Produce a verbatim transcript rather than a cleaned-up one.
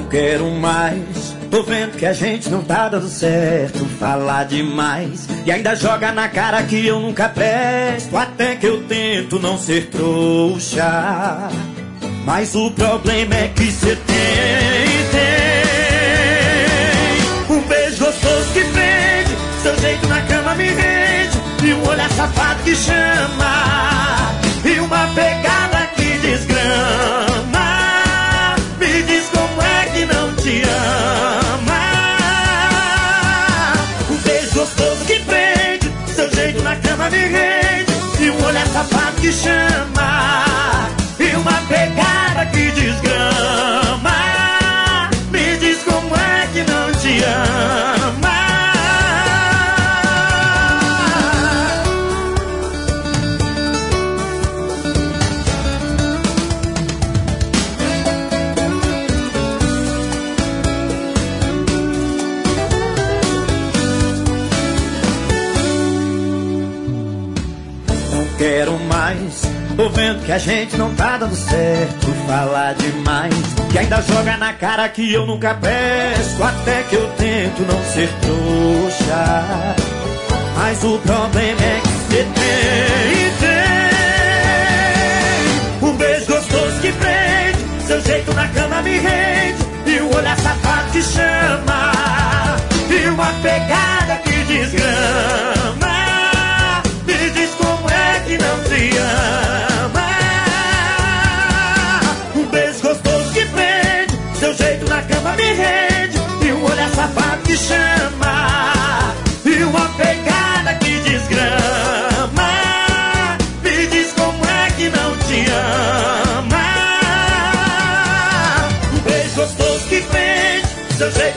quero mais. Tô vendo que a gente não tá dando certo. Falar demais e ainda joga na cara que eu nunca presto. Até que eu tento não ser trouxa, mas o problema é que cê tem, tem um beijo gostoso que prende, seu jeito na cama me rende, e um olhar safado que chama, e uma pegada que desgrama. Me diz como é que não te ama. Um beijo gostoso que prende, seu jeito na cama me rende, e um olhar safado que chama, e uma pegada que desgrama. Me diz como é que não te ama. Quero mais, tô vendo que a gente não tá dando certo. Falar demais e ainda joga na cara que eu nunca presto. Até que eu tento não ser trouxa, mas o problema é que cê tem, tem um beijo gostoso que prende, seu jeito na cama me rende, e um olhar safado que chama, e uma pegada que desgrama. Me diz como é que não te ama. Um beijo gostoso que prende, seu jeito na cama me rende, e um olhar safado que chama, e uma pegada que desgrama. Me diz como é que não te ama. Um beijo gostoso que prende, seu jeito